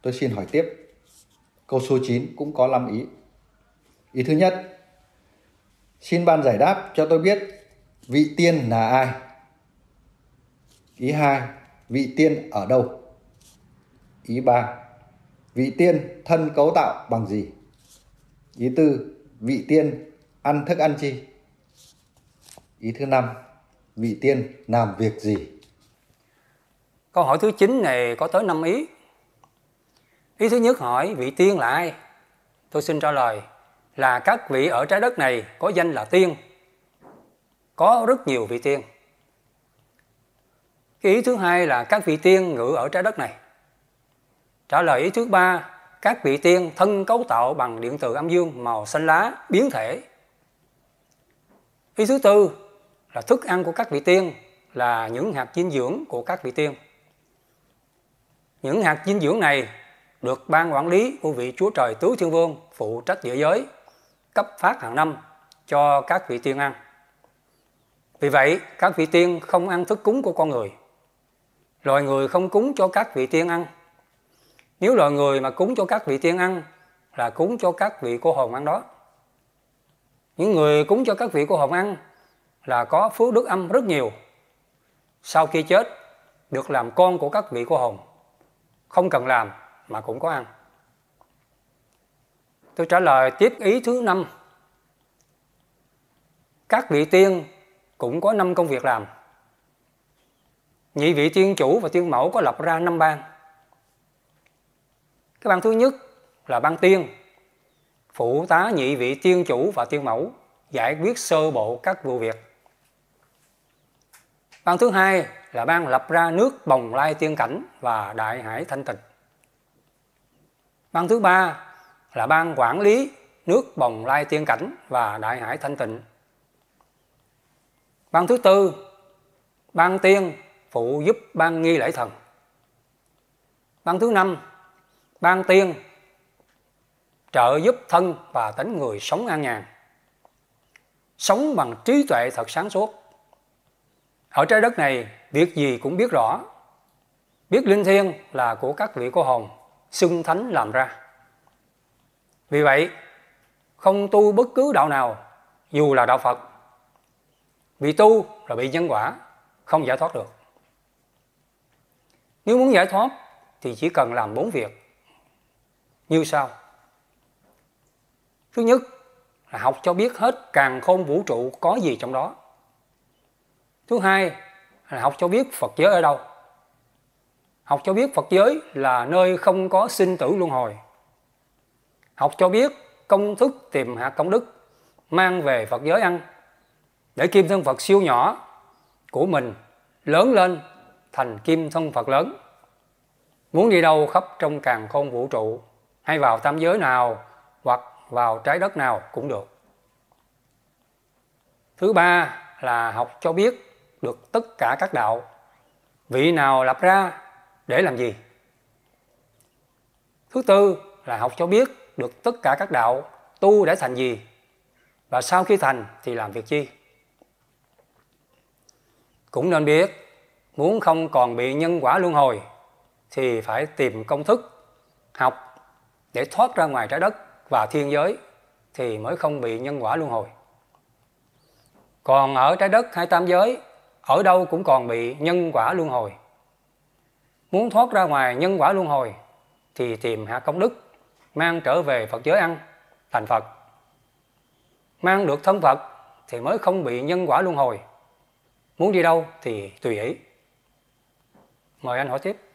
Tôi xin hỏi tiếp. Câu số 9 cũng có 5 ý. Ý thứ nhất, xin ban giải đáp cho tôi biết vị tiên là ai. Ý 2, vị tiên ở đâu. Ý 3, vị tiên thân cấu tạo bằng gì. Ý 4, vị tiên ăn thức ăn chi. Ý thứ 5, vị tiên làm việc gì. Câu hỏi thứ 9 này có tới 5 ý. Ý thứ nhất hỏi vị tiên là ai? Tôi xin trả lời là các vị ở trái đất này có danh là tiên. Có rất nhiều vị tiên. Cái ý thứ hai là các vị tiên ngự ở trái đất này. Trả lời ý thứ 3, các vị tiên thân cấu tạo bằng điện từ âm dương màu xanh lá biến thể. Ý thứ 4 là thức ăn của các vị tiên là những hạt dinh dưỡng của các vị tiên. Những hạt dinh dưỡng này được ban quản lý của vị Chúa Trời Tứ Thiên Vương phụ trách địa giới cấp phát hàng năm cho các vị tiên ăn. Vì vậy, các vị tiên không ăn thức cúng của con người. Loài người không cúng cho các vị tiên ăn. Nếu loài người mà cúng cho các vị tiên ăn là cúng cho các vị cô hồn ăn đó. Những người cúng cho các vị cô hồn ăn là có phước đức âm rất nhiều. Sau khi chết, được làm con của các vị cô hồn. Không cần làm mà cũng có ăn. Tôi trả lời tiếp ý thứ 5. Các vị tiên cũng có 5 công việc làm. Nhị vị tiên chủ và tiên mẫu có lập ra 5 ban. Cái ban thứ nhất là ban tiên, phụ tá nhị vị tiên chủ và tiên mẫu giải quyết sơ bộ các vụ việc. Ban thứ hai là ban lập ra nước Bồng Lai tiên cảnh và Đại Hải thanh tịnh. Ban thứ ba là ban quản lý nước Bồng Lai tiên cảnh và Đại Hải thanh tịnh. Ban thứ tư, ban tiên phụ giúp ban nghi lễ thần. Ban thứ 5, ban tiên trợ giúp thân và tánh người sống an nhàn, sống bằng trí tuệ thật sáng suốt. Ở trái đất này, việc gì cũng biết rõ, biết linh thiêng là của các vị cô hồn, xưng thánh làm ra. Vì vậy, không tu bất cứ đạo nào, dù là đạo Phật, vì tu là bị nhân quả, không giải thoát được. Nếu muốn giải thoát thì chỉ cần làm 4 việc như sau. Thứ nhất là học cho biết hết càn khôn vũ trụ có gì trong đó. Thứ hai là học cho biết Phật giới ở đâu. Học cho biết Phật giới là nơi không có sinh tử luân hồi. Học cho biết công thức tìm hạt công đức, mang về Phật giới ăn, để kim thân Phật siêu nhỏ của mình lớn lên thành kim thân Phật lớn. Muốn đi đâu khắp trong càn khôn vũ trụ, hay vào tam giới nào hoặc vào trái đất nào cũng được. Thứ ba là học cho biết được tất cả các đạo, vị nào lập ra để làm gì. Thứ tư là học cho biết được tất cả các đạo tu để thành gì, và sau khi thành thì làm việc chi. Cũng nên biết, muốn không còn bị nhân quả luân hồi thì phải tìm công thức, học để thoát ra ngoài trái đất và thiên giới thì mới không bị nhân quả luân hồi. Còn ở trái đất hay tam giới, ở đâu cũng còn bị nhân quả luân hồi. Muốn thoát ra ngoài nhân quả luân hồi thì tìm hạt công đức, mang trở về Phật giới ăn, thành Phật. Mang được thân Phật thì mới không bị nhân quả luân hồi. Muốn đi đâu thì tùy ý. Mời anh hỏi tiếp.